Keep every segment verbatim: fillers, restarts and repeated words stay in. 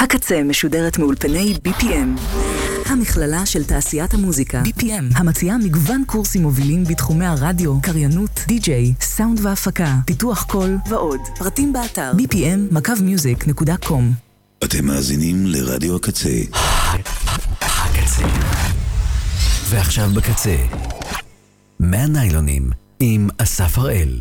הקצה משודרת מאולפני בי פי אם, המכללה של תעשיית המוזיקה. בי פי אם, המציעה מגוון קורסים מובילים בתחומי הרדיו, קריינות, די-ג'יי, סאונד והפקה, פיתוח קול ועוד. פרטים באתר בי פי אם מקו מיוזיק נקודה קום. אתם מאזינים לרדיו הקצה. הקצה. ועכשיו בקצה, מהניילונים עם אסף הראל.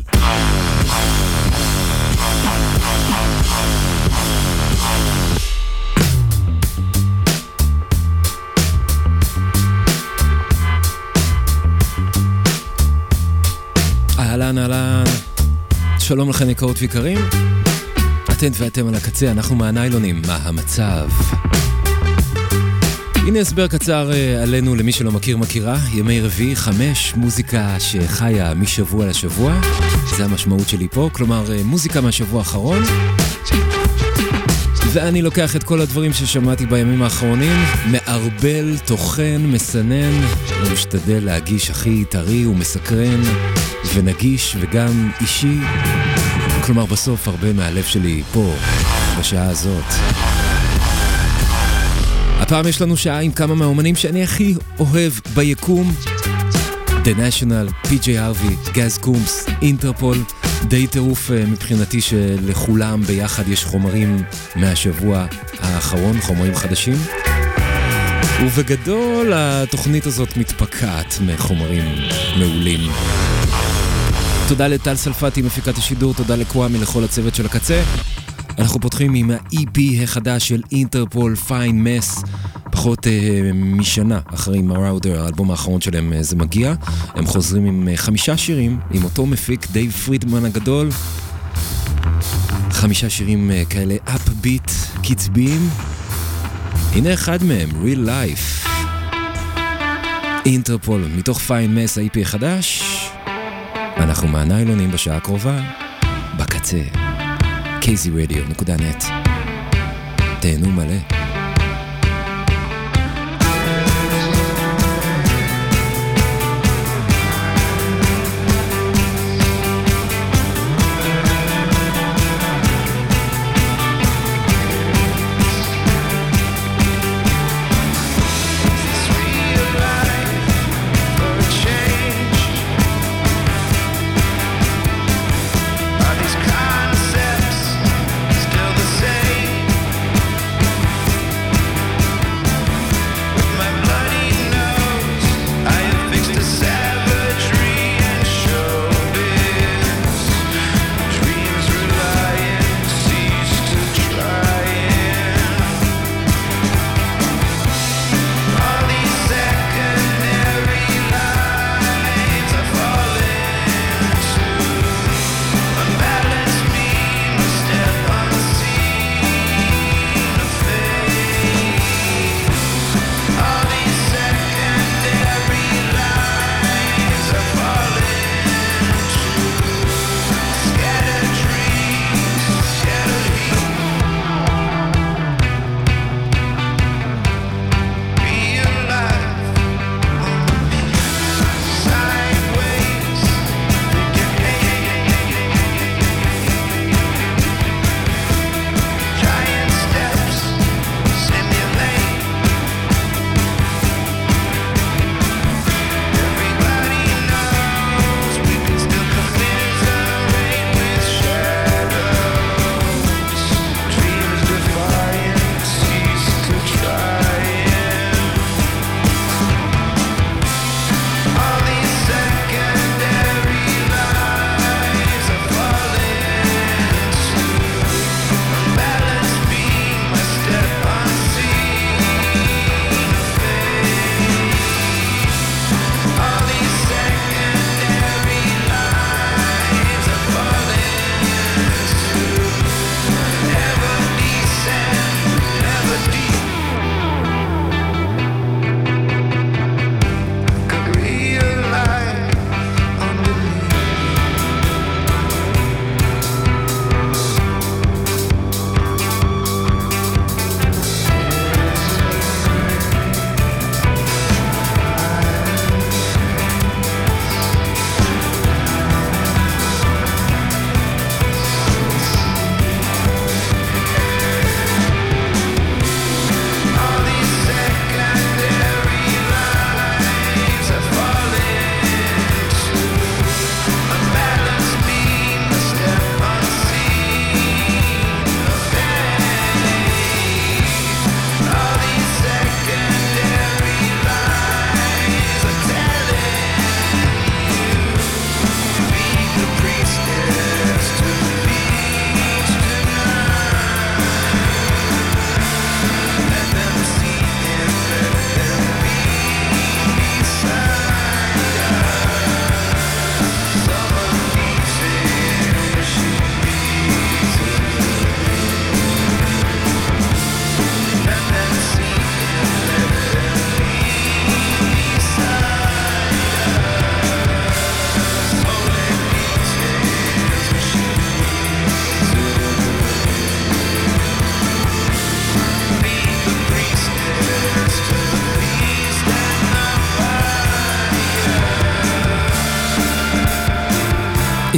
אהלן, אהלן. שלום לכם יקרות ויקרים. אתן ואתם על הקצה, אנחנו מהניילונים. מה המצב? הנה הסבר קצר עלינו למי שלא מכיר מכירה. ימי רביעי, חמש, מוזיקה שחיה משבוע לשבוע. זה המשמעות שלי פה, כלומר מוזיקה מהשבוע האחרון. ואני לוקח את כל הדברים ששמעתי בימים האחרונים, מערבל, תוכן, מסנן, ומשתדל להגיש הכי טרי ומסקרן ונגיש וגם אישי. כלומר בסוף הרבה מהלב שלי פה, בשעה הזאת. הפעם יש לנו שעה עם כמה מהאומנים שאני הכי אוהב ביקום. The National, פי ג'יי Harvey, גז קומפס, אינטרפול. די טירוף מבחינתי שלכולם ביחד יש חומרים מהשבוע האחרון, חומרים חדשים. ובגדול התוכנית הזאת מתפקעת מחומרים מעולים. תודה לטל סלפתי מפיקת השידור, תודה לקוואמי לכל הצוות של הקצה. אנחנו פותחים עם ה-אי פי החדש של אינטרפול, פיין מס. פחות אה, משנה אחרי מראודר, האלבום האחרון שלהם אה, זה מגיע. הם חוזרים עם אה, חמישה שירים, עם אותו מפיק, דייב פרידמן הגדול. חמישה שירים אה, כאלה אפביט, קצביים. הנה אחד מהם, Real Life. אינטרפול, מתוך פיין מס, ה-אי פי החדש. אנחנו מהניילונים בשעה הקרובה, בקצה. קי זי רדיו נקודה נט. תהנו מלא. Still the same.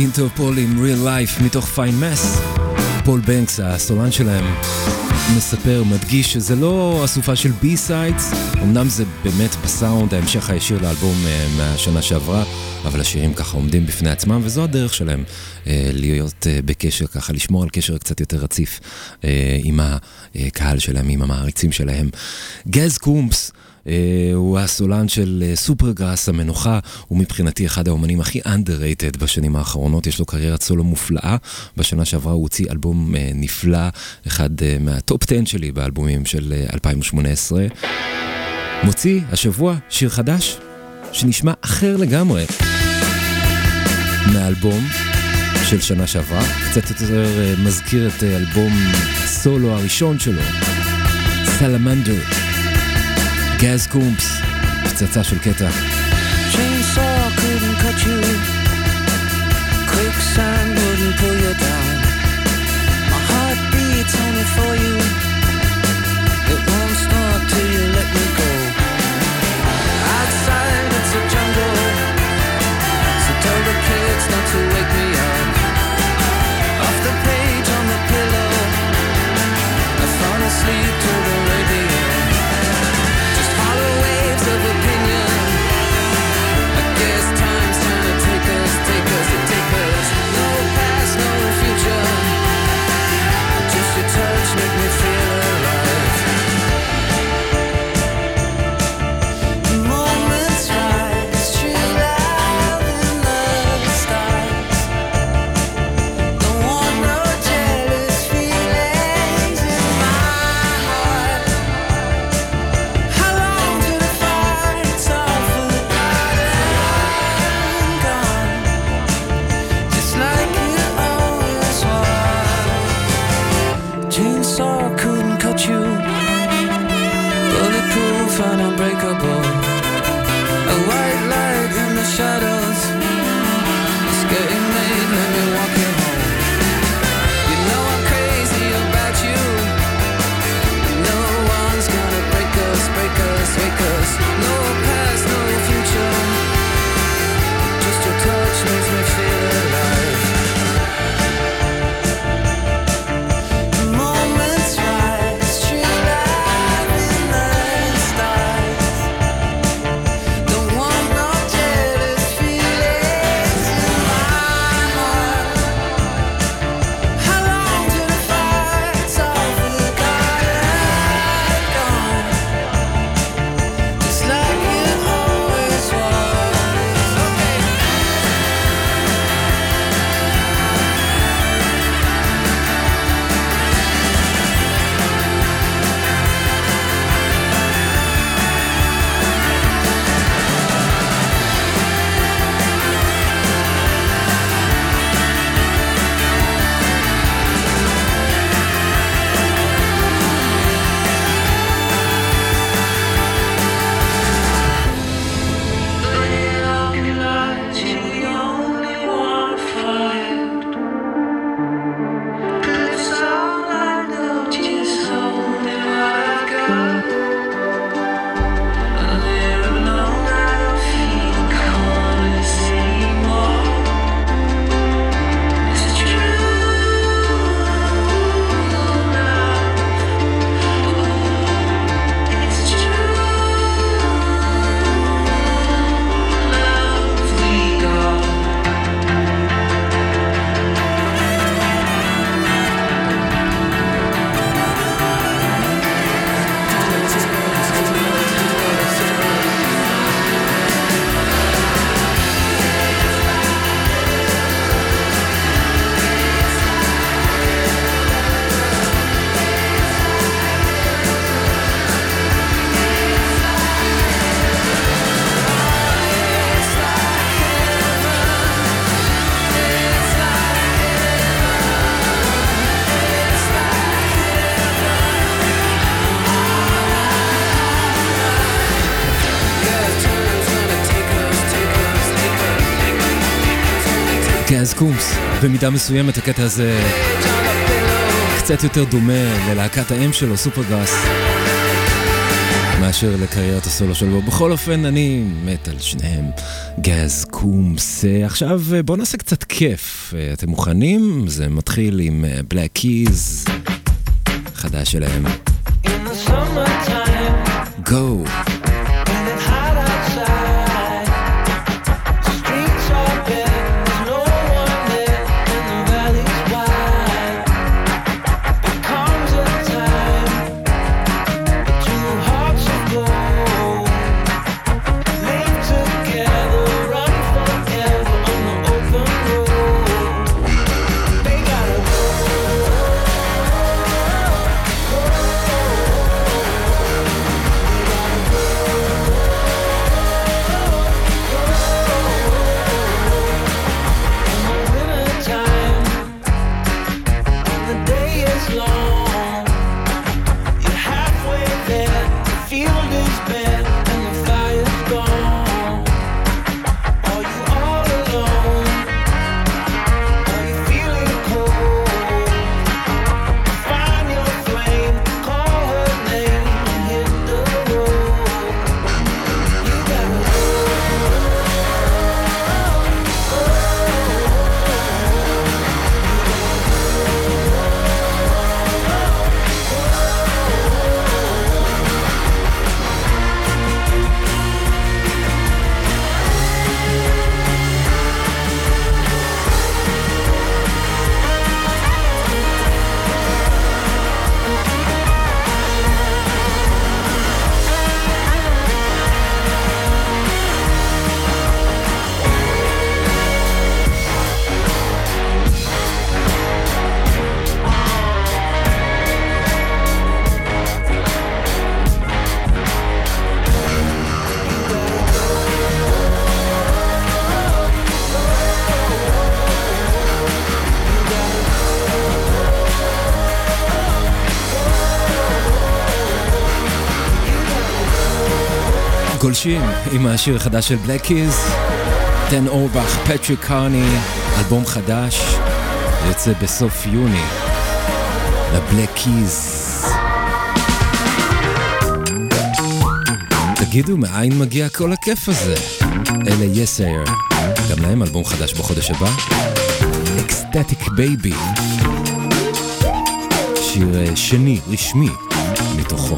אינטרפול עם Real Life מתוך Fine Mess. פול בנקס, הסולן שלהם, מספר, מדגיש שזה לא אסופה של בי-סיידס, אמנם זה באמת בסאונד, ההמשך הישיר לאלבום מהשנה שעברה, אבל השירים ככה עומדים בפני עצמם, וזו הדרך שלהם להיות בקשר, ככה לשמור על קשר קצת יותר רציף עם הקהל שלהם, עם המעריצים שלהם. גז קומפס, Uh, הוא הסולן של uh, סופרגראס המנוחה, הוא מבחינתי אחד האומנים הכי underrated בשנים האחרונות, יש לו קריירת סולו מופלאה, בשנה שעברה הוא הוציא אלבום uh, נפלא, אחד uh, מהטופ עשר שלי באלבומים של uh, אלפיים שמונה עשרה. מוציא השבוע שיר חדש שנשמע אחר לגמרי מהאלבום של שנה שעברה, קצת יותר uh, מזכיר את uh, אלבום הסולו הראשון שלו, סלמנדר. גז קומפס, פצצה של קטע. Chainsaw couldn't cut you, quicksand wouldn't pull you down. My heart beats only for you, it won't stop till you let me go. Outside it's a jungle, so tell the kids not to wake me up. Off the page on the pillow, I fall asleep to the radio. Waves of opinion, I guess time's trying to take us, take us, take us. No past, no future, just your touch make me feel alive. The moment's right, it's true love in the stars. Don't want no jealous feelings in my heart. How long till the fight's all forgotten, gone, just like it always was. Chainsaw couldn't cut you, bulletproof and unbreakable. A white light in the shadows, it's getting late, let me walk you home. You know I'm crazy about you, no one's gonna break us, break us, break us. No past, no future, just your touch makes me feel alive. The moment's right, it's true love in the stars. Don't want no jealous feelings in my heart. How long till the fight's all forgotten, gone, just like it always was. Okay. גז קומפס, במידה מסוימת הקטע הזה קצת יותר דומה ללהקת האם שלו, סופרגראס, מאשר לקריירת הסולו שלו. בכל אופן, אני מת על שניהם. גז קומפס. קומס. עכשיו בואו נעשה קצת כיף. אתם מוכנים? זה מתחיל עם בלק קיז, חדש שלהם. Go. גולשים עם השיר החדש של בלק קיז, דן אורבך, פטריק קרני, אלבום חדש יוצא בסוף יוני לבלק קיז. תגידו, מאין מגיע כל הכיף הזה? אלה יסאיר, גם להם אלבום חדש בחודש הבא, אקסטטיק בייבי, שיר שני רשמי מתוכו.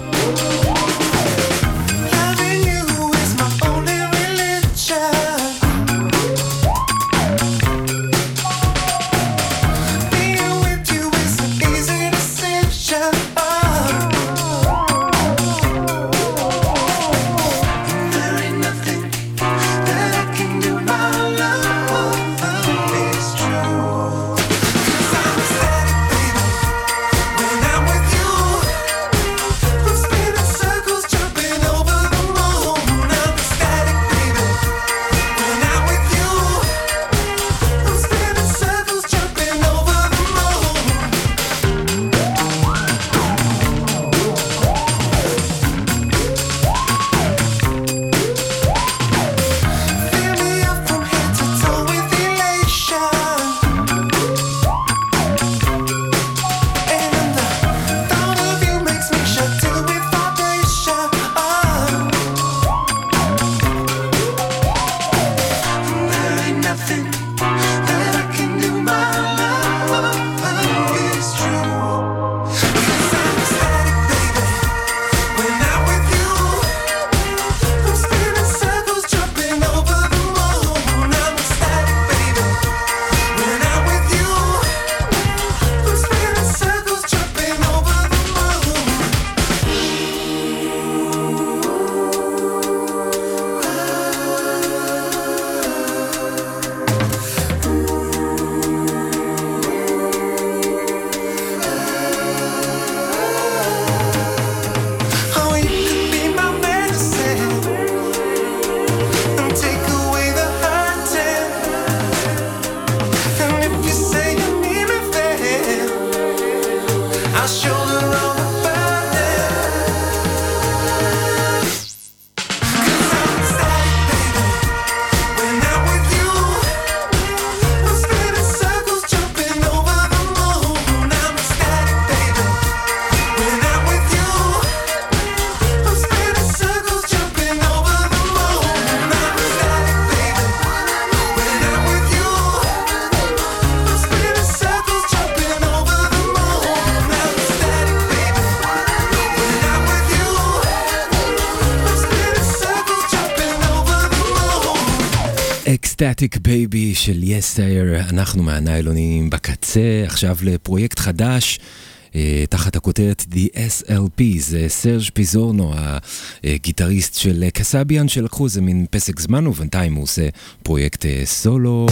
סטטיק בייבי של Yes Sir, אנחנו מהניילונים בקצה, עכשיו לפרויקט חדש, תחת הכותרת The אס אל פי, זה סרג' פיזורנו, הגיטריסט של קסאביאן, שלקחו איזה מין פסק זמן, ובינתיים הוא עושה פרויקט סולו.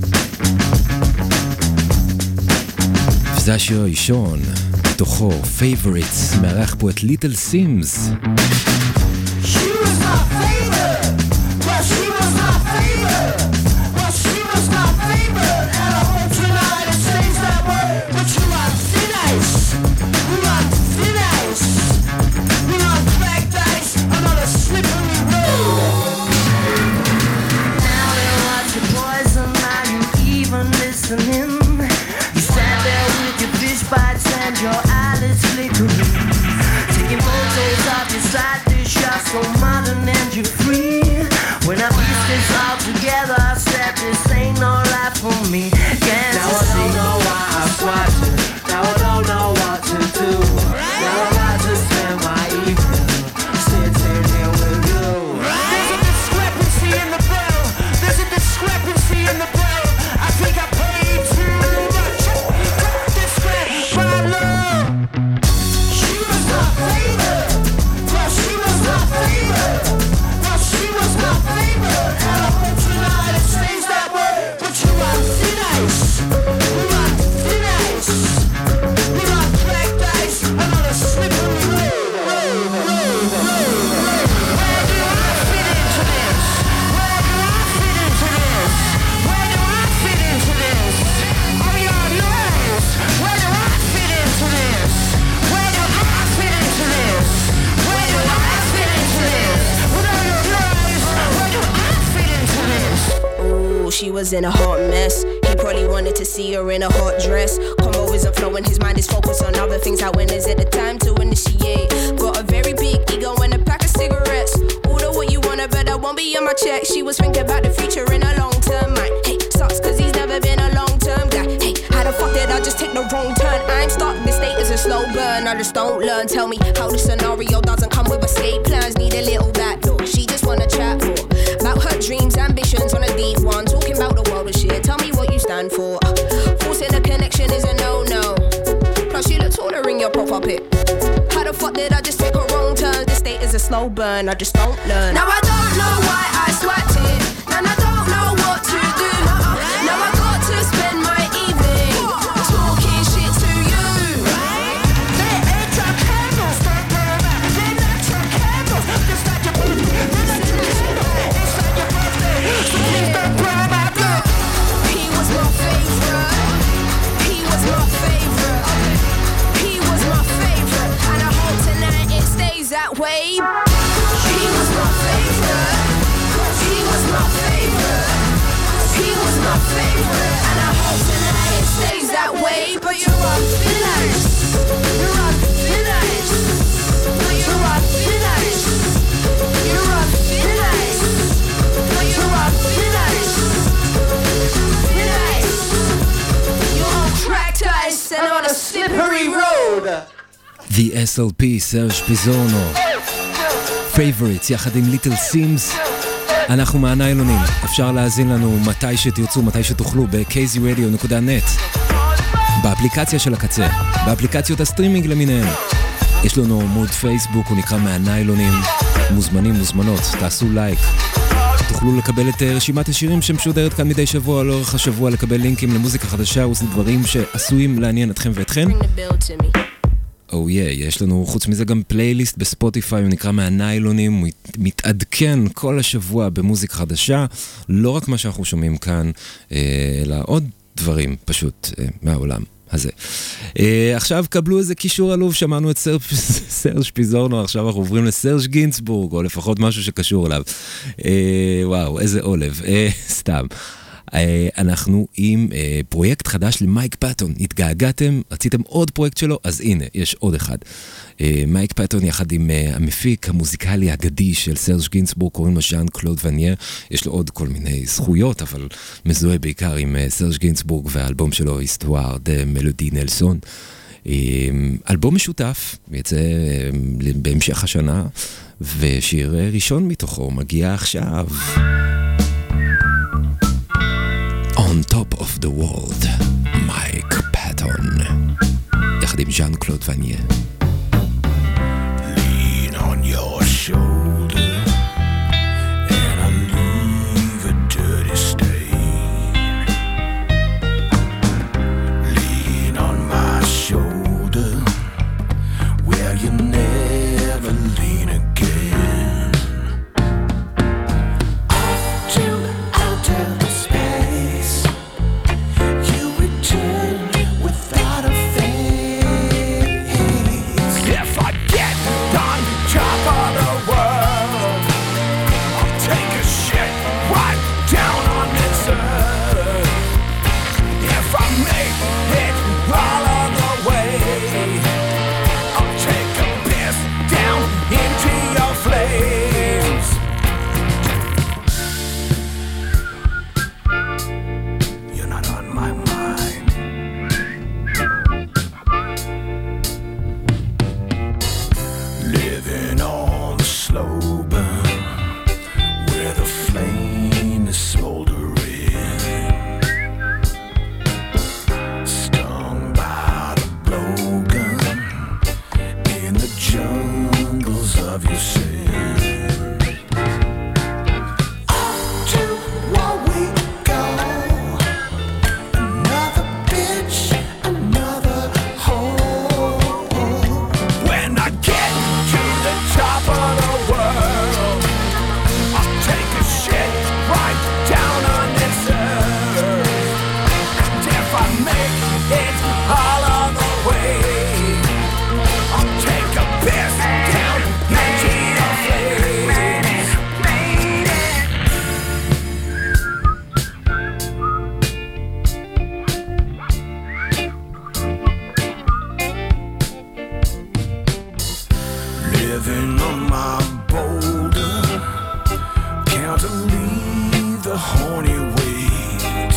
וזה השיר הראשון, בתוכו Favorites, מארח פה את ליטל סימס. She was my favorite. Well, she was my favorite. Well, she was my favorite. And I hope tonight it stays that way. But you are thin ice. We are thin ice. We are black dice. Another slippery road. Now you watch your poison. Are you even listening? You stand there with your fish bites and your eyelids flickering. Taking photos of your side dish, you're so modern and you're free. When I piece this all together, I said this ain't no life for me. Can't now I don't know why I swat you. Now I don't know what to do. Now I'm about to spend my evening sitting here with you. There's a discrepancy in the bill. There's a discrepancy in the bill. I think I paid too much. This great my love. She was my favorite. Well, she was my favorite. Well, she was my favorite. And I hope tonight it stays that way. But you are thin ice. We are thin ice. We are black dice. Another slippery road. Road, road, road, road. Where do I fit into this? Where do I fit into this? Where do I fit into this? Oh, you're yours. Where do I fit into this? Where do I fit into this? Where do I fit into this? With all your lies, where do I fit into this? Ooh, she was in a hot mess. He probably wanted to see her in a hot dress. Combo isn't flowing, his mind is focused on other things. How when is it the time to initiate? Got a very big ego and a pack of cigarettes. Order what you want, but I won't be on my check. She was thinking about the future in a long term mind. Hey, sucks cause he's never been a long term guy. Hey, how the fuck did I just take the wrong turn? I'm stuck, this state is a slow burn. I just don't learn. Tell me how the scenario doesn't come with escape plans. Need a little backdoor. She just wanna chat more about her dreams, ambitions on a deep one. Talking about the world of shit. Tell me what you stand for. Uh, forcing a connection is a no-no. Plus you look taller in your profile pic. How the fuck did I just take a wrong turn? This state is a slow burn. I just don't learn. Now I don't know why I swapped it, and I don't know what to do. Now I got to spend my evening talking shit to you. They ate your candles, don't burn out. They lit your candles, just like your birthday. They lit your candles, it's like your birthday. So please don't burn out, girl. He was my favorite. He was my favorite. He was my favorite, and I hope tonight it stays that way. He was my favorite. He was my favorite. He was my favorite, and I hope tonight it stays that way. But you are thin ice. You are thin ice. You are thin ice. You are thin ice. You are thin ice. Thin ice. You're on cracked ice and on a slippery road. The אס אל פי, סרג' פיזורנו. Favorites, יחד עם ליטל סימס. אנחנו מהניילונים. אפשר להאזין לנו מתי שתרצו, מתי שתוכלו, ב-קי זי רדיו נקודה נט. באפליקציה של הקצה, באפליקציות הסטרימינג למיניהם. יש לנו עמוד פייסבוק, הוא נקרא מהניילונים. מוזמנים, מוזמנות, תעשו לייק. תוכלו לקבל את רשימת השירים שמשודרת כאן מדי שבוע, לאורך השבוע, לקבל לינקים למוזיקה חדשה ודברים שעשויים לעניין אתכם ואתכן. או oh yeah, יש לנו חוץ מזה גם פלייליסט בספוטיפיי, הוא נקרא מהניילונים, הוא מתעדכן כל השבוע במוזיקה חדשה, לא רק מה שאנחנו שומעים כאן, אלא עוד דברים פשוט מהעולם הזה. עכשיו קבלו איזה קישור עלוב, שמענו את סרג' פיזורנו, עכשיו אנחנו עוברים לסרג' גינצבורג, או לפחות משהו שקשור אליו. וואו, איזה עולב, סתם. אנחנו עם פרויקט חדש למייק פאטון. התגעגעתם, רציתם עוד פרויקט שלו, אז הנה, יש עוד אחד. מייק פאטון יחד עם המפיק המוזיקלי האגדי של סרג' גינצבורג, קוראים לו ז'אן קלוד ונייר. יש לו עוד כל מיני זכויות, אבל מזוהה בעיקר עם סרג' גינצבורג והאלבום שלו, היסטואר דה מלודי נלסון. אלבום משותף, יצא בהמשך השנה, ושיר ראשון מתוכו מגיע עכשיו. the World, מייק פטון, יחד עם ז'אן קלוד וניה. Lean on your shoulder and I leave a dirty stain. Lean on my shoulder where you never lean again. Off to outer space, you return without a face. If I get on top of the world, I'll take a shit right down on its earth. If I make it all of the way, I'll take a piss down into your flames. You're not on my mind. Living on the slow burn where the flame is smoldering. Stung by the blowgun in the jungles of your sin. Off to war we go. Another bitch, another hoe. When I get to the top of the world, I'll take a shit right down on its earth. And if I make it all of the way, I'll take a piss down into your face. Living on my boulder, can't leave the horny weight.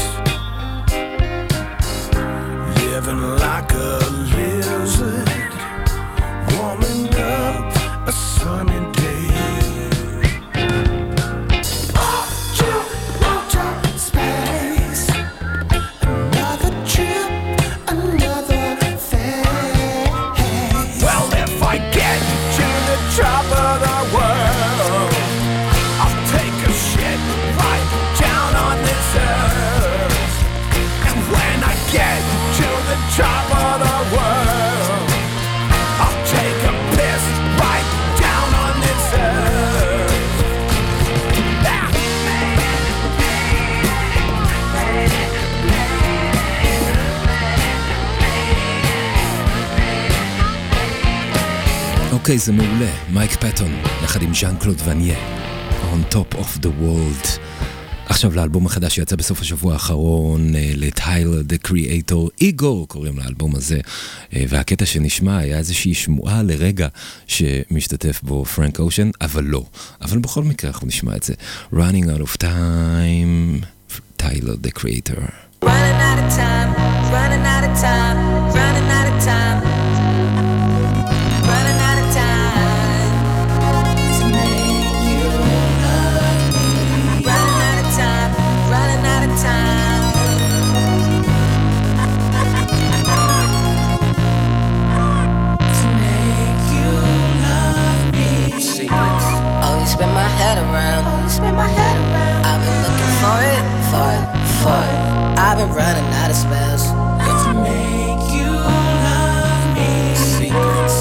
Living like a lizard, warming up a sunny day. Off to outer space, another trip, another phase. Well, if I get to the top of the world, I'll take a shit right down on this earth. And when I get to the top of the world, I'll take a piss right down on this earth. Ah! אוקיי, זה מעולה. מייק פטון, יחד עם ז'אן קלוד וניה, On Top of the World. עכשיו לאלבום החדש שיצא בסוף השבוע האחרון, לטיילר דה קריאטור, איגור קוראים לאלבום הזה, והקטע שנשמע היה איזושהי שמועה לרגע שמשתתף בו פרנק אושן, אבל לא. אבל בכל מקרה אנחנו נשמע את זה. Running out of time, טיילר דה קריאטור. Running out of time, running out of time, running out of time, running out of time to make you love me. Running out of time, running out of time. To make you love me. Secrets. Always spin my head around, always spin my head around. I've been looking for it, for it, for it. I've been running out of spells to make you love me. Secrets.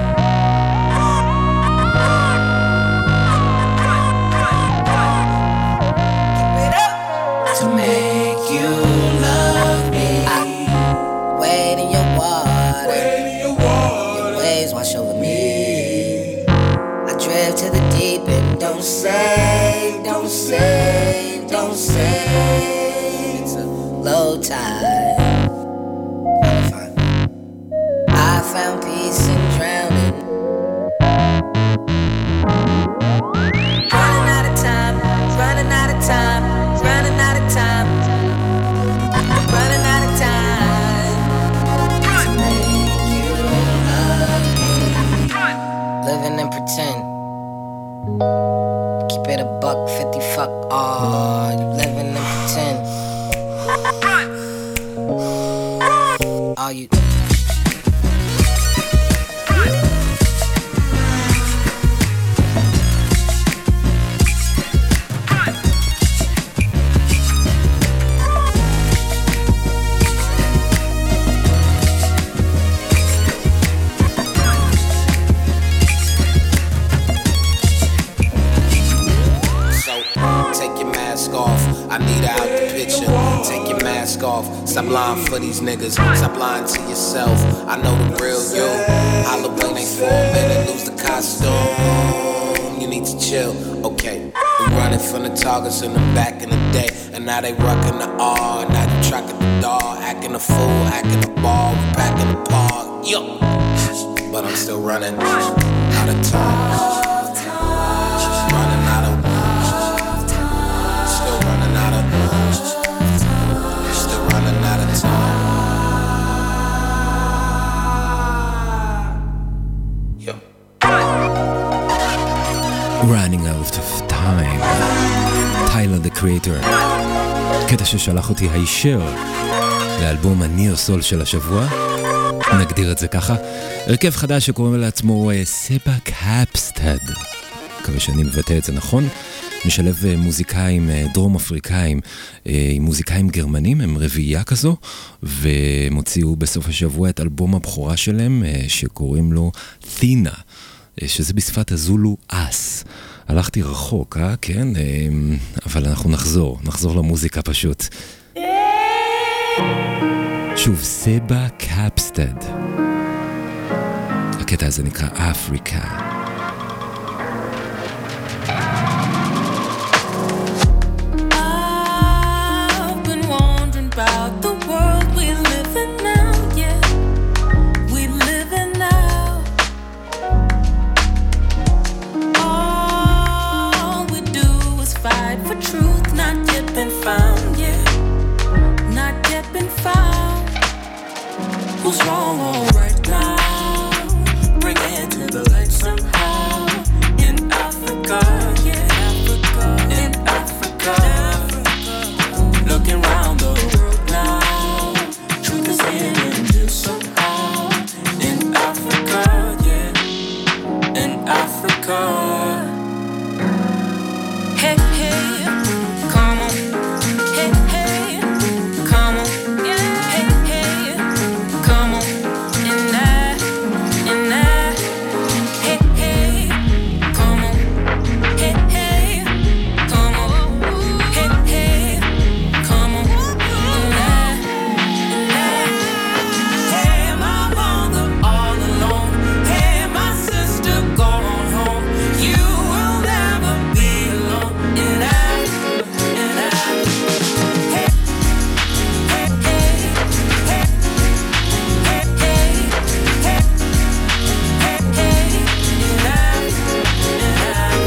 Keep it up. To make you love me. I wade in your water, wade in your water. Your waves wash over me. I drift to the deep end. Don't say, don't say, don't say. It's a low tide. I'm fine. I found peace in drowning. Running out of time, running out of time, running out of time, running out of time. To make you love me. Living and pretend. Keep it a buck fifty, fuck all. You living and pretend. mask off. Stop lying for these niggas, stop lying to yourself. I know the real you. Halloween ain't for a minute, lose the costume. You need to chill, okay. We running from the targets in the back in the day, and now they rockin' the R. Now they tracking the dog, acting a fool, acting a ball, we back in the park. Yo, but I'm still running out of time. Running out of still running out of still running out of time. Yo. Running out of time. Tyler the Creator. קטע ששלח אותי הישר לאלבום הניאו סול של השבוע. נגדיר את זה ככה. הרכב חדש שקוראים לעצמו סבה קאפסטד. מקווה שאני מבטא את זה נכון. משלב מוזיקאים דרום אפריקאים עם מוזיקאים גרמנים, הם רביעייה כזו, ומוציאו בסוף השבוע את אלבום הבכורה שלהם שקוראים לו תינה, שזה בשפת הזולו אס. הלכתי רחוק, אה? כן? אבל אנחנו נחזור, נחזור למוזיקה פשוט. שוב, סבה קאפסטד. הקטע הזה נקרא אפריקה. I've been wondering about the world we live in now, yeah. We live in now. All we do is fight for truth, not yet been found, yeah. Not yet been found. Who's wrong or right now? Bring it to the light somehow. In Africa, yeah. Africa. In Africa. Looking round the world now. Truth is hidden here somehow. In Africa, yeah. In Africa. Hey, hey, come on. Hey, hey, come on. Yeah. Hey, hey, come on. In that, in that. Hey, hey, come on. Hey, hey, come on. Hey, hey, come on. In that, in that. Hey, my mother all alone. Hey, my sister gone home. You will never be alone. In that, in that. Hey, hey, hey, hey, hey, hey, hey, hey, hey, in that, in that.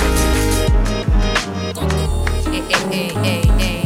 Hey, hey, hey, hey.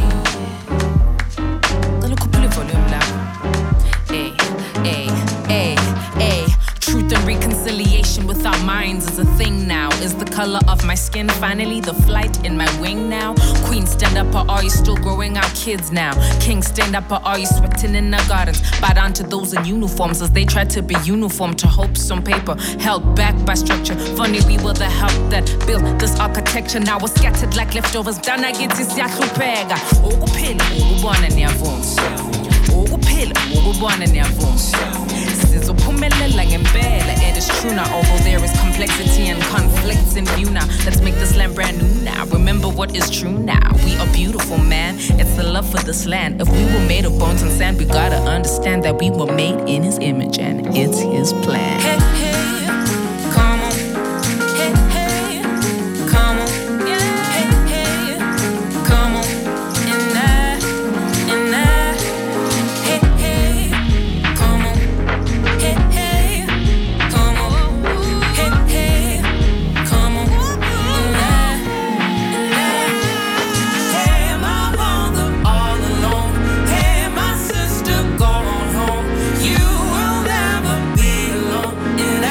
Gonna couple of volume now. Hey, hey, hey, hey. Truth and reconciliation with our minds is a thing now. Is the color of my skin finally the flight in my wing now? Queen, stand up, or are you still growing out kids now? King, stand up, or are you sweating in the gardens? Bow down to those in uniforms as they try to be uniform to hopes on paper, held back by structure. Funny, we were the help that built this architecture. Now we're scattered like leftovers. Down I get this yahlupega. Ukuphila, ukubona niyavuma. Ukuphila, ukubona niyavuma. Sizophumelela ngempela. It is true now, although there is complexity and conflicts in view now. Let's make this land brand new now. Remember what is true now. We are beautiful, man. It's the love for this land. If we were made of bones and sand, we gotta understand that we were made in his image and it's his plan. Hey, hey, come on. Hey, hey, come on. Yeah. Hey, hey, come on. In that, in that. Hey, hey, come on. Hey, hey, come on. Hey, hey, come on. In that, in that. Hey, my mother all alone. Hey, my sister gone home. You will never be alone. In that.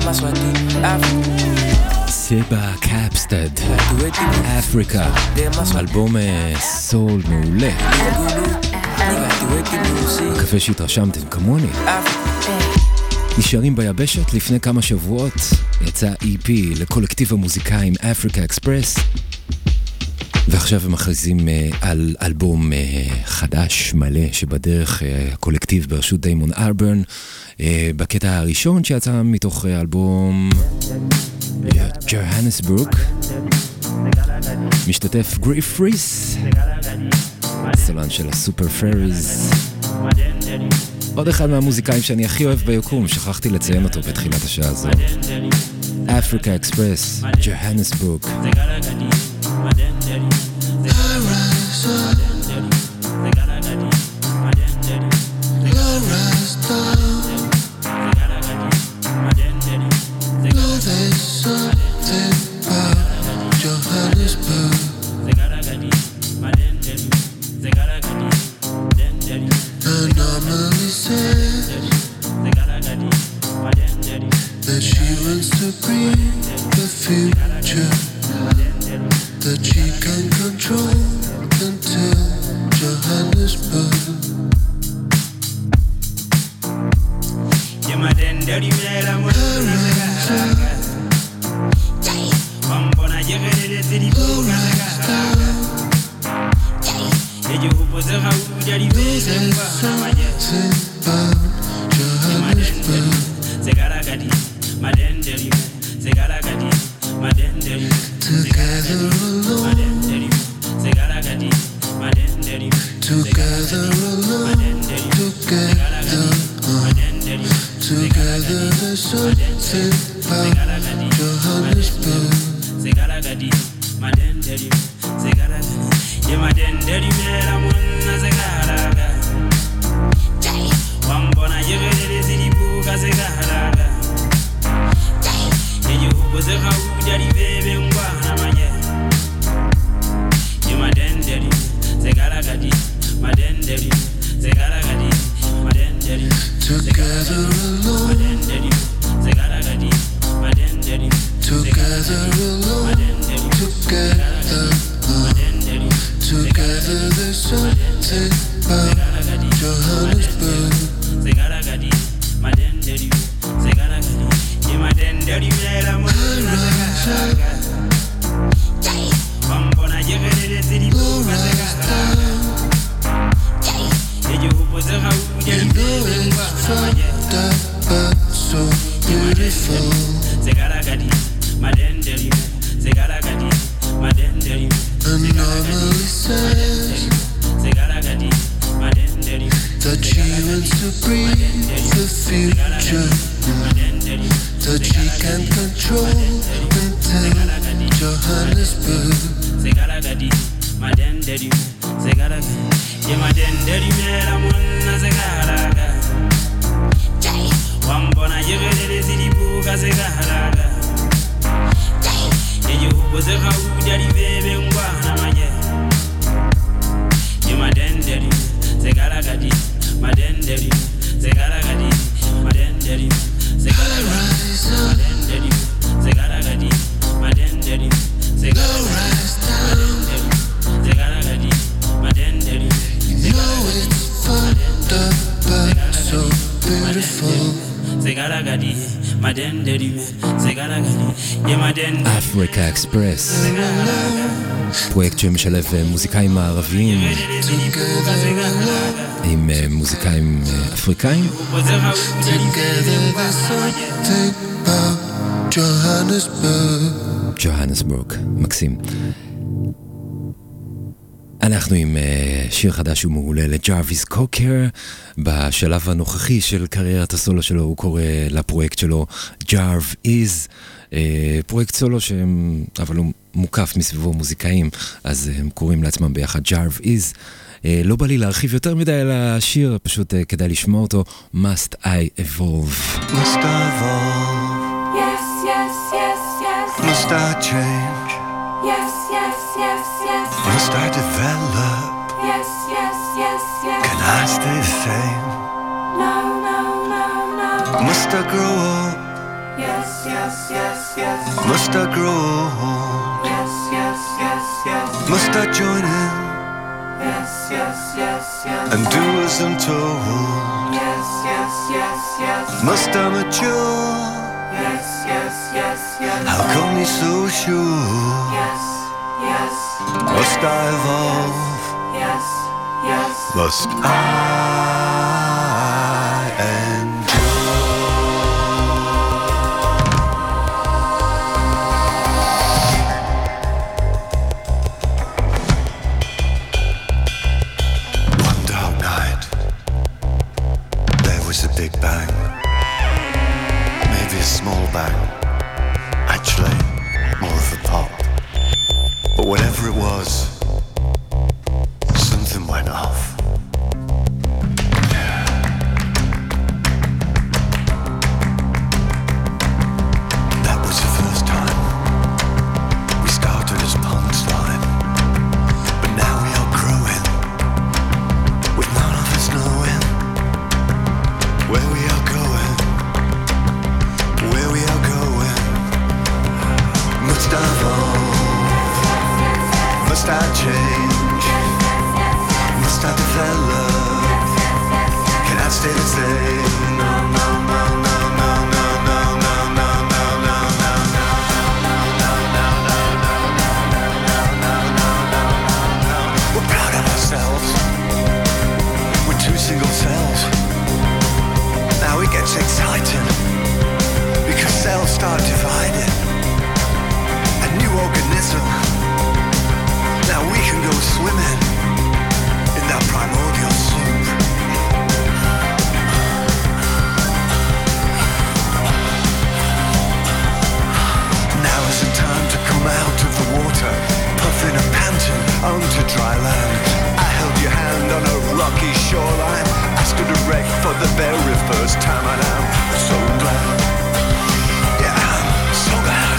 סבא קפסטד, אפריקה, אלבום סול מעולה. מקווה שהתרשמתם כמוני. נשארים ביבשת. לפני כמה שבועות יצא אי פי לקולקטיב המוזיקאים אפריקה אקספרס, ועכשיו הם מכריזים על אלבום חדש מלא שבדרך, הקולקטיב בראשות דיימון אלברן. בקטע הראשון שיצא מתוך אלבום ג'והנסבורג משתתף גריף ריס, סולן של הסופר פריז, עוד אחד מהמוזיקאים שאני הכי אוהב ביקום, שכחתי לציין אותו בתחילת השעה הזו. אפריקה אקספרס, ג'והנסבורג. That she wants to bring the future that she can control until Johannesburg. Together alone, together alone, together, uh, together there's something about Johannesburg. Together alone, together alone, together, uh, together there's something about Johannesburg. You know it's fucked up, but so beautiful. Anomaly says that she wants to bring the future that she can control until Johannesburg. אפריקה אקספרס, פרויקט שמשלב מוזיקאים מערביים עם מוזיקאים אפריקאים. ג'והנסבורג, מקסים. אנחנו עם uh, שיר חדש ומעולה לג'רוויס קוקר. בשלב הנוכחי של קריירת הסולו שלו הוא קורא לפרויקט שלו ג'רוויס איז, uh, פרויקט סולו שהם, אבל הוא מוקף מסביבו מוזיקאים, אז הם קוראים לעצמם ביחד ג'רוויס איז. uh, לא בא לי להרחיב יותר מדי על השיר, פשוט uh, כדאי לשמוע אותו. Must I Evolve. Must I evolve? Yes, yes, yes, yes. Must I change? Yes, yes, yes, yes. Must I develop? Yes, yes, yes, yes. Can I stay the same? No, no, no, no. Must I grow up? Yes, yes, yes, yes. Must I grow old? Yes, yes, yes, yes. Must I join in Yes, yes, yes, yes. and do as I'm told? Yes, yes, yes, yes. Must I mature? Yes, yes, yes, yes. How come you're so sure? Yes, yes. Must I evolve? Yes, yes. Must I endure? One dark night, there was a big bang. Maybe a small bang. Actually, more of a pop. But whatever it was, something went off. That was the first time we started as punchline. But now we are growing, with none of us knowing where we are going, where we are going. Must I evolve? Must I change? Must I develop? Can I stay the same? No, no, no, no, no, no, no, no, no, no, no, no, no. We're proud of ourselves. We're two single cells. Now it gets exciting because cells start dividing. A new organism. Now we can go swimming in that primordial soup. Now is the time to come out of the water, puffing and panting onto dry land. I held your hand on a rocky shoreline. I stood erect for the very first time, and I'm so glad. Yeah, I'm so glad.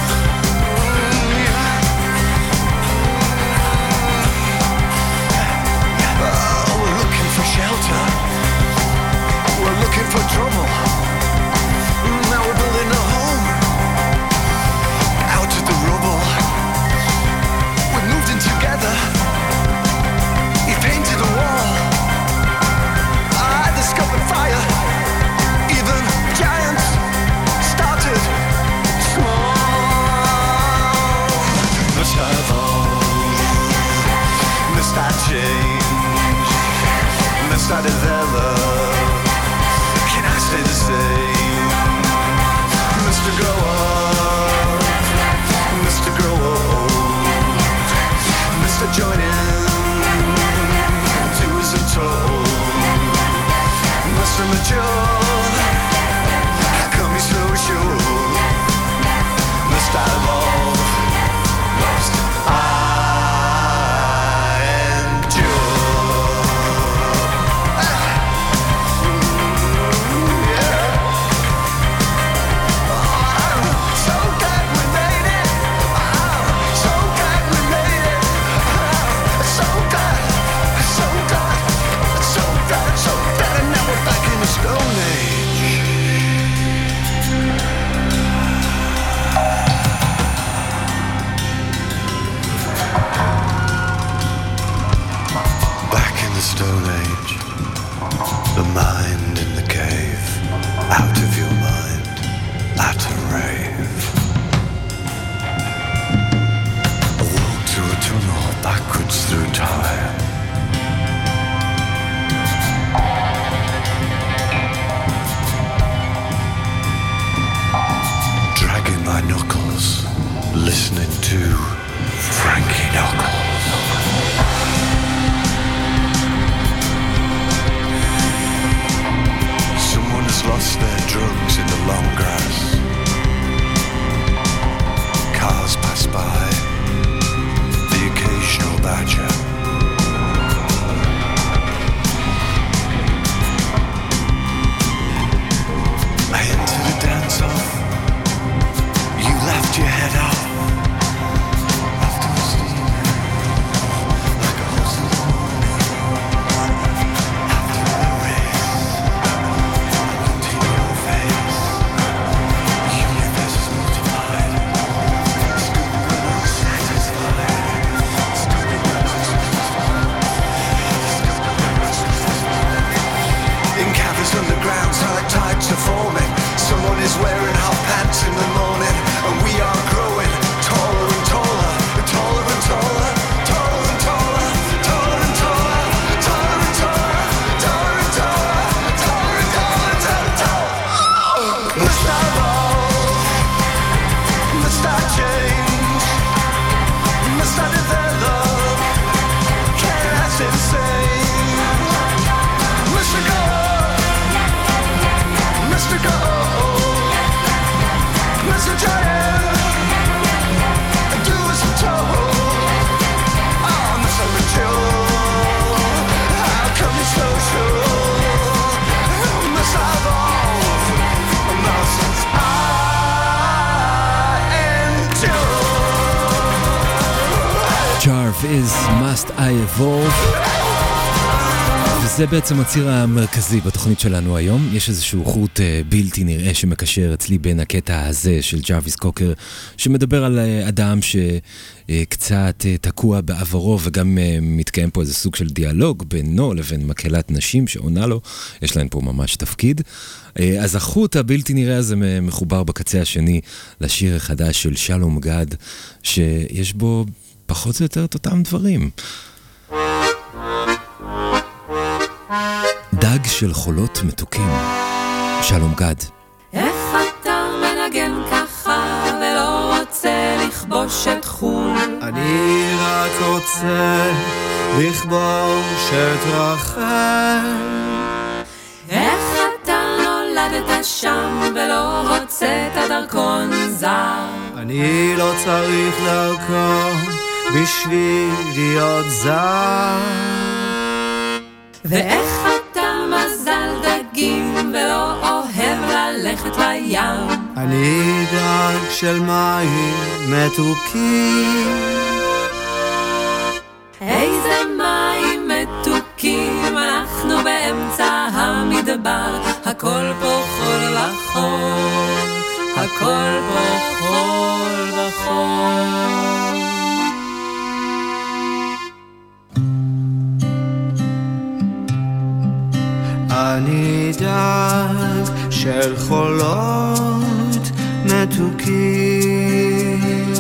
Shelter. We're looking for trouble. Now we're building a home out of the rubble. We moved in together. He painted a wall. I discovered fire. Even giants started small. Must I evolve? Must I change? Must I develop? Can I stay the same? Must I grow up? Must I grow old? Must I join in? Do as I'm told? Must I mature? How come you're so sure? Must I evolve? Must I endure? as a giant, do as I'm told. Oh, misunderstood. How come you're so sure? Must I evolve? Nonsense I endure. Jarve is Must I Evolve. וזה בעצם הציר המרכזי בתוכנית שלנו היום. יש איזשהו חוט בלתי נראה שמקשר אצלי בין הקטע הזה של ג'רוויס קוקר, שמדבר על אדם שקצת תקוע בעברו, וגם מתקיים פה איזה סוג של דיאלוג בינו לבין מקהלת נשים שעונה לו, יש להן פה ממש תפקיד. אז החוט הבלתי נראה הזה מחובר בקצה השני לשיר החדש של שלום גד, שיש בו פחות או יותר את אותם דברים. דג של חולות מתוקים, שלום גד. איך אתה מנגן ככה ולא רוצה לכבוש את חול? אני רק רוצה לכבוש את רחל. איך אתה נולדת שם ולא רוצה את הדרכון זר? אני לא צריך דרכון בשביל להיות זר. ואיך אתה מזל דגים ולא אוהב ללכת לים? אני דג של מים מתוקים. איזה מים מתוקים, אנחנו באמצע המדבר, הכל פה חול וחול, הכל פה חול וחול. אני דג של חולות מתוקים.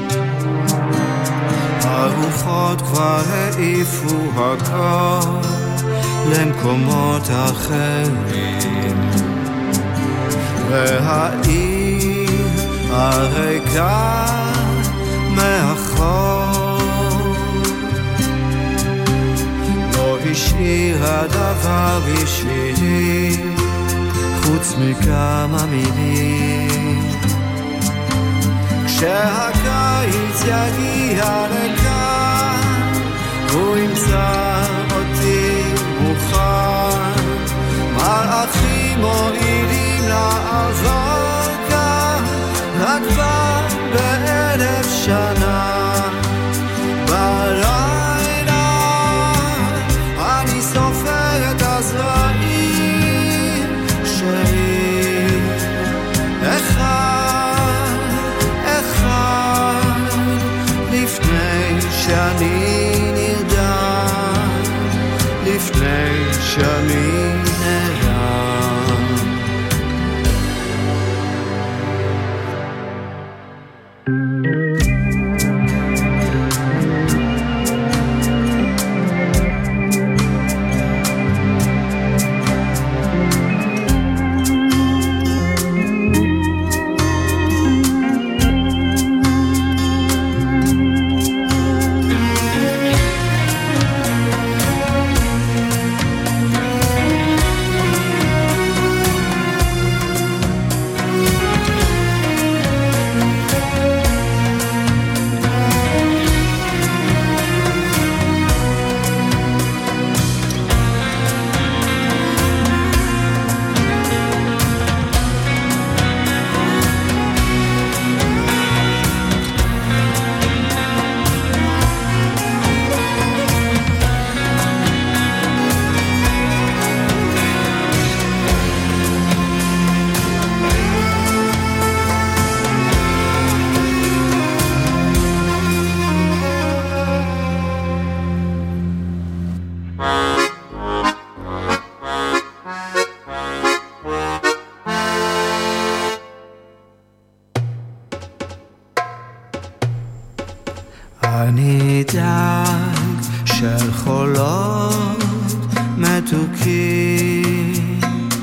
הרוחות כבר העיפו הכל למקומות אחרים, והעיר הריקה מאחור לא השאירה דבר בשבילי חוץ מכמה מילים. כשהקיץ יגיע לכאן הוא ימצא אותי מוכן, מלאכים מועילים לעבור כאן רק פעם באלף שנה. בלילה אני סופר את הזרעים שלי, אחד אחד לפני שאני נרדם, לפני שאני נרדם. אני דג של חולות מתוקים,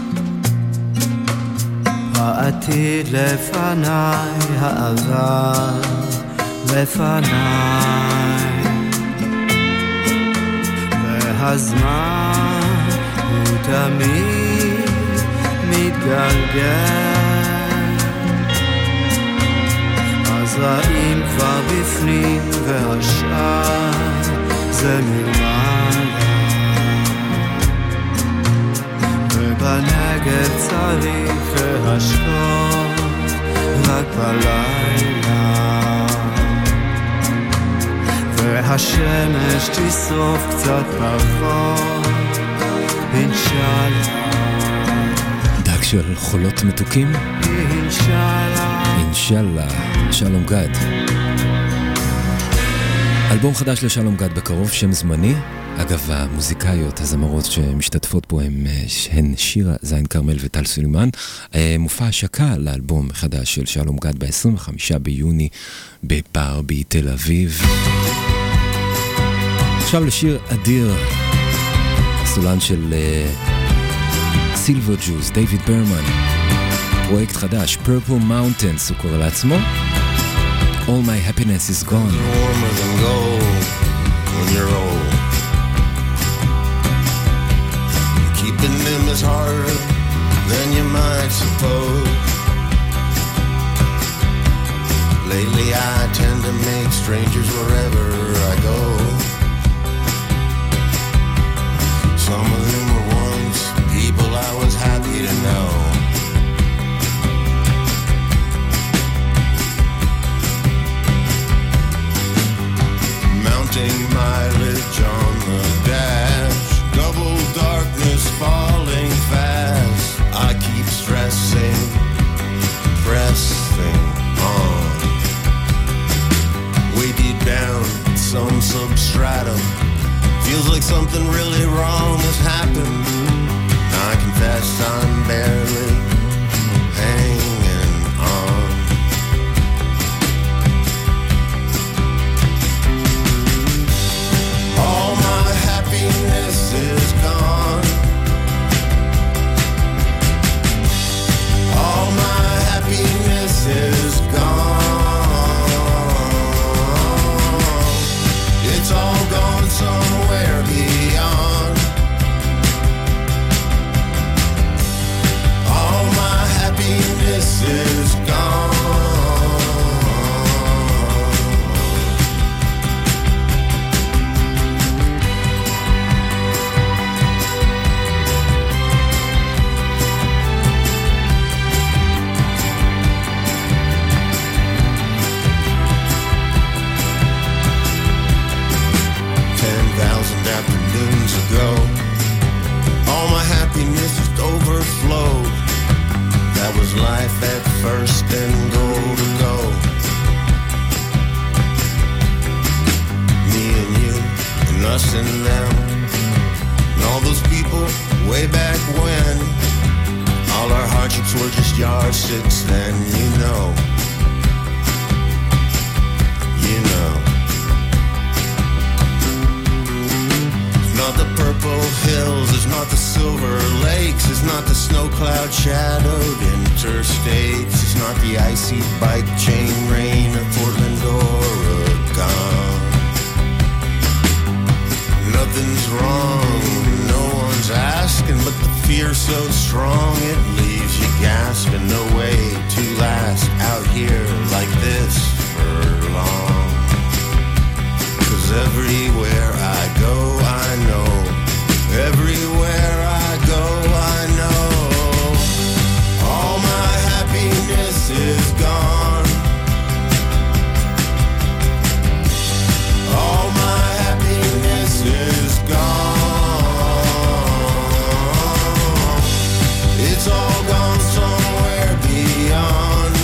העתיד לפניי, העבר לפניי, והזמן הוא תמיד מתגלגל. הזרעים כבר בפנים והשאר זה מלמעלה, ובנגב צריך להשקות רק בלילה, והשמש תשרוף קצת פחות אינשאללה. דג של חולות מתוקים? אינשאללה. אינשאללה, שלום גד. אלבום חדש לשלום גד בקרוב, שם זמני. אגב, המוזיקאיות, הזמרות שמשתתפות פה הם, הן שירה זין קרמל וטל סולימן. מופע השקה לאלבום חדש של שלום גד ב-עשרים וחמישה ביוני בפארבי תל אביב. עכשיו לשיר אדיר, סולן של סילבר ג'וז, דיוויד ברמן. פרויקט חדש, Purple Mountains, הוא קורא לעצמו. All my happiness is gone. You're warmer than gold when you're old. Keeping them is harder than you might suppose. Lately I tend to make strangers wherever I go. Some of them were once people I was happy to know. Mounting mileage on the dash, double darkness falling fast. I keep stressing, pressing on. Way deep down, some substratum, feels like something really wrong has happened. I confess I'm barely hanging on. All my happiness is gone. All my happiness is gone. It's all gone somewhere beyond. All my happiness is gone. Afternoons ago, all my happiness just overflowed. That was life at first and goal to go. Me and you and us and them and all those people way back when. All our hardships were just yardsticks then, you know. You know. Not the purple hills, it's not the silver lakes, it's not the snow cloud shadowed interstates, it's not the icy bike chain rain of Portland, Oregon. Nothing's wrong, no one's asking, but the fear's so strong it leaves you gasping. No way to last out here like this for long. 'Cause everywhere I go, I know. Everywhere I go, I know. All my happiness is gone. All my happiness is gone. It's all gone somewhere beyond.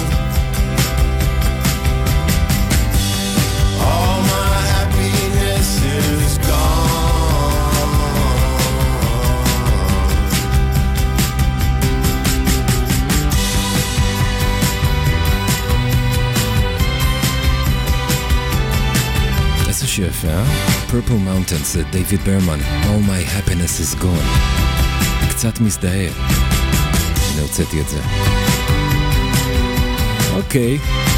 All my happiness is gone. איזה שיר יפה, אה? Purple Mountains, זה דיוויד ברמן, All my happiness is gone. קצת מזדהה. הנה הוצאתי את זה. אוקיי.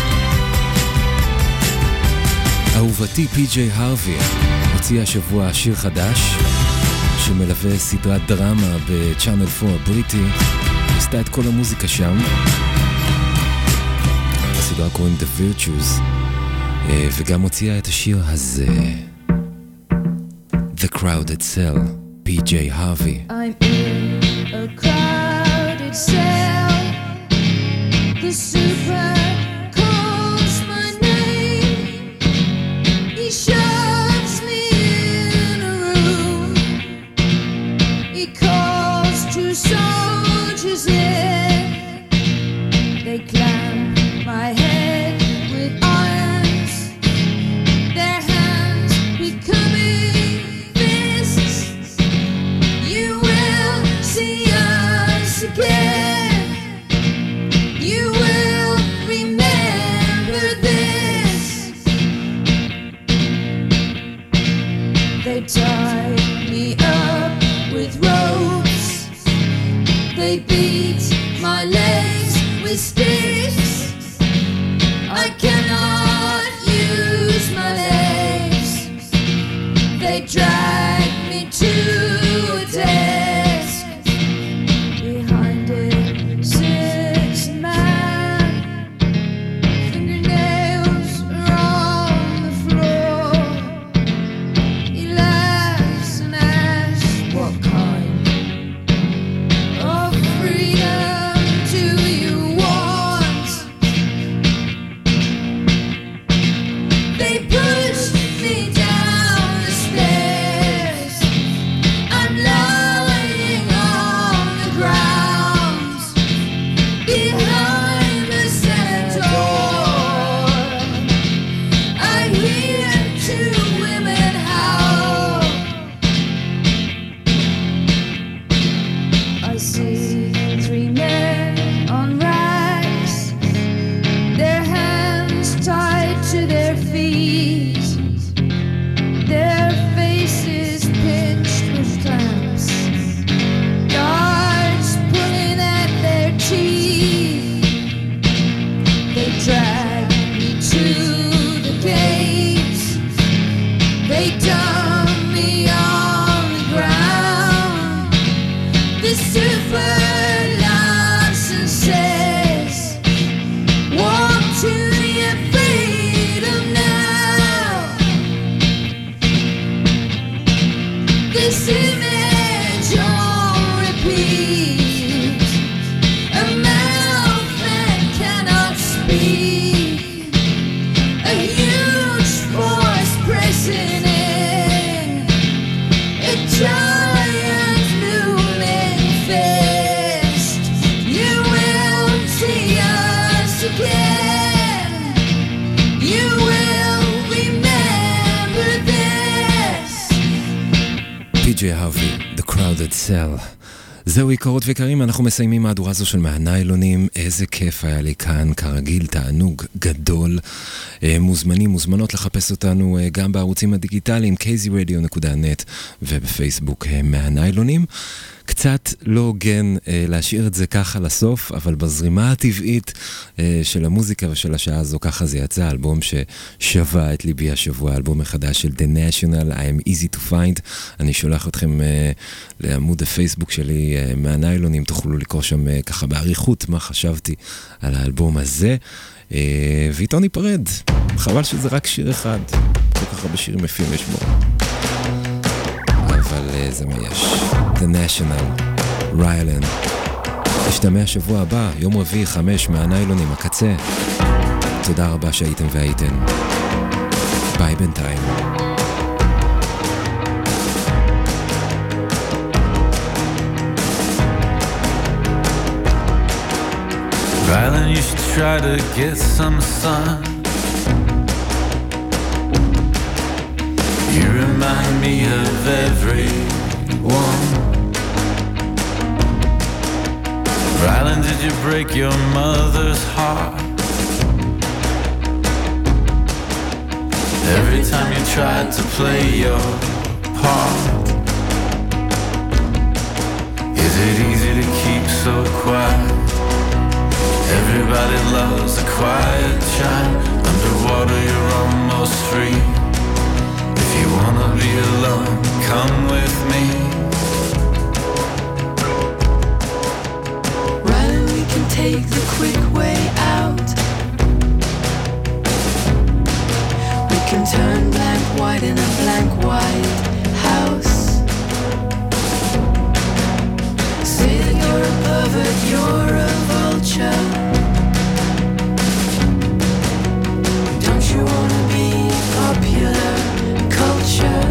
אהובתי פי ג'יי הרווי הוציאה השבוע שיר חדש שמלווה סדרת דרמה ב-Channel פור הבריטי. עשתה את כל המוזיקה שם. לסדרה קוראים The Virtues, וגם הוציאה את השיר הזה, The Crowded Cell, פי ג'יי Harvey. I'm in a crowded cell. The super calls my name. He shoves me in a room. He calls two soldiers in. They clamp my head with irons. Their hands becoming fists. You will see us again. You will remember this. They tied me up with ropes. They beat my legs with sticks. I cannot use my legs. They drag me to a desk. Behind it sits a man. Fingernails are on the floor. He laughs and asks, what kind of freedom do you want? They push me down the stairs. I'm lying on the ground behind the centaur. I hear two women howl. I see three men on racks, their hands tied to their feet, their faces pinched with clamps, guards pulling at their teeth. They drag me to the gates. They dump me on the ground. The super license says, walk to your freedom now. This image on repeat. A mouth that cannot speak. A huge force pressing in. A giant looming fist. You will see us again. You will remember this. פי ג'יי Harvey, The Crowded Cell. זהו יקרות ויקרים, אנחנו מסיימים מהדורה זו של מהניילונים. איזה כיף היה לי כאן, כרגיל, תענוג גדול. אה, מוזמנים, מוזמנות לחפש אותנו אה, גם בערוצים הדיגיטליים, קייזי רדיו נקודה נט ובפייסבוק אה, מהניילונים. קצת לא הוגן אה, להשאיר את זה ככה לסוף, אבל בזרימה הטבעית אה, של המוזיקה ושל השעה הזו, ככה זה יצא, אלבום ששווה את ליבי השבוע, אלבום מחדש של The National, I am easy to find. אני שולח אתכם אה, לעמוד הפייסבוק שלי אה, מהניילונים, תוכלו לקרוא שם אה, ככה בעריכות מה חשבתי על האלבום הזה, אה, ואיתו ניפרד. חבל שזה רק שיר אחד, כל כך הרבה שירים יפים יש בו. אבל uh, זה מה יש. The National, ריילן. נשתמע שבוע הבא, יום רביעי חמש מהניילונים, הקצה. תודה רבה שהייתם והייתן. ביי בינתיים. Rylan, you should try to get some sun. You remind me of everyone. Rylan, did you break your mother's heart? Every time you tried to play your part. Is it easy to keep so quiet? Everybody loves a quiet child. Underwater you're almost free. If you wanna be alone, come with me. Rylan, we can take the quick way out. white in a blank white house. Say that you're a pervert, you're a vulture. Don't you wanna be popular culture?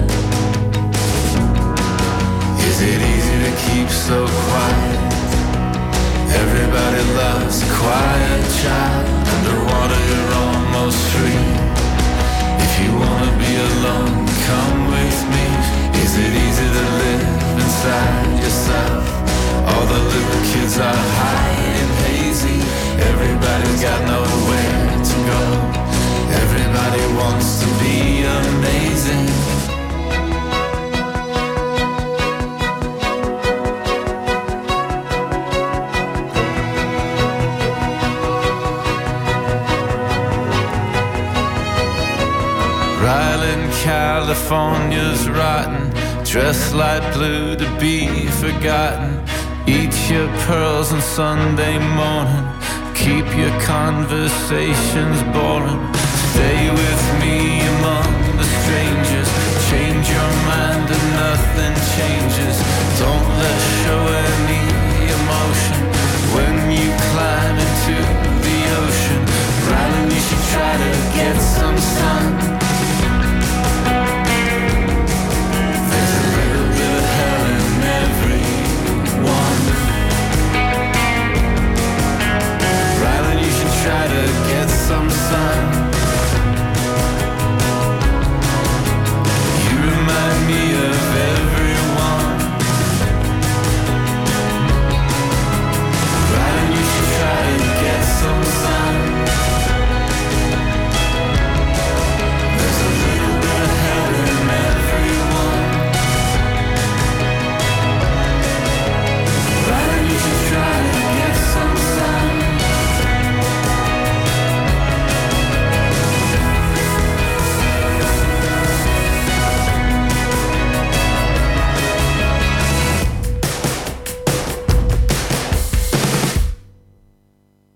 Is it easy to keep so quiet? Everybody loves a quiet child. Underwater you're almost free. If you wanna be alone, come with me. Is it easy to live inside yourself? All the little kids are high and hazy. Everybody's got nowhere to go. Everybody wants to be amazing. Ryland, California's rotten, dressed light blue to be forgotten. Eat your pearls on Sunday morning, keep your conversations boring. Stay with me among the strangers, change your mind and nothing changes. Don't let show any emotion.